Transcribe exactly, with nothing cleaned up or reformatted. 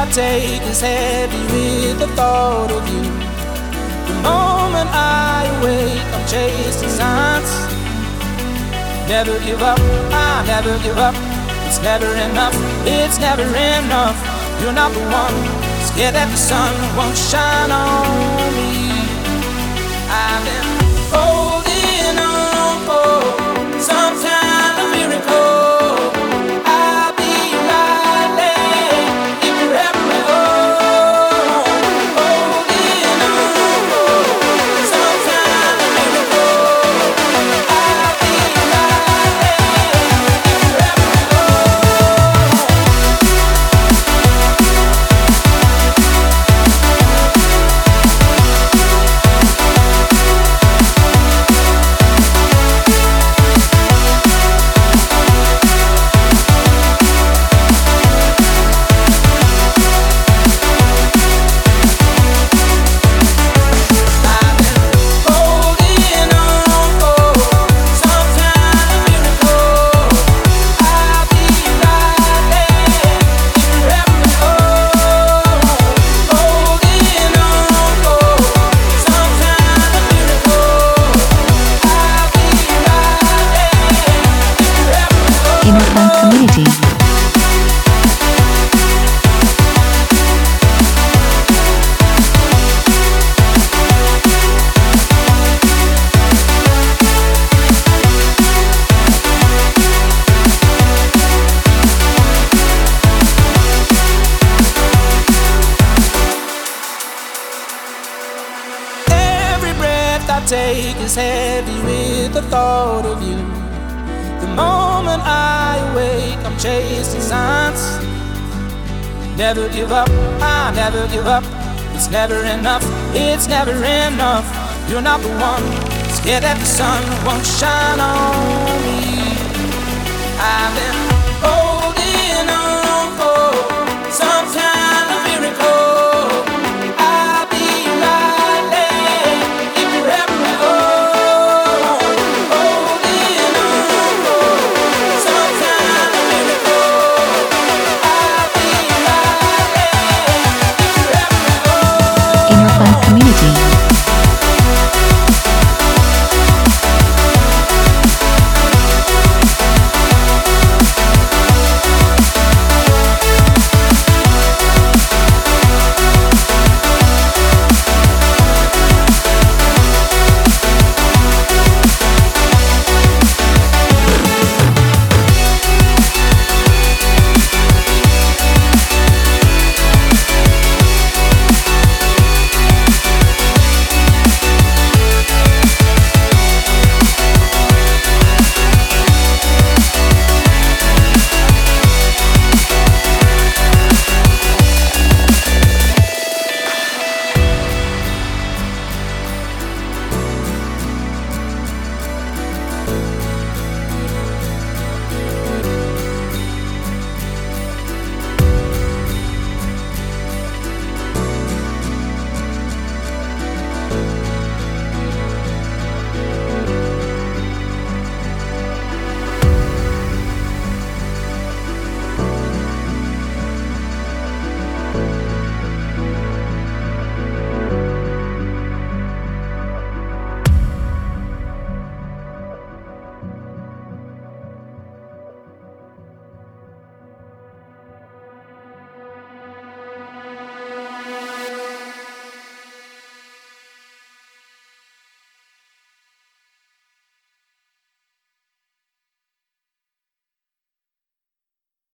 take is heavy with the thought of you. The moment I awake, I'm chasing signs. Never give up, I never give up. It's never enough, it's never enough. You're not the one, scared that the sun won't shine on me. I've been holding on for some kind of miracle. I'll be right there if you ever hold. Holding on for some kind of miracle. I'll be right there if you ever Community. Every breath I take is heavy with the thought of you. The moment I awake, I'm chasing signs. Never give up, I never give up. It's never enough, it's never enough. You're not the one, scared that the sun won't shine on me. I've been oh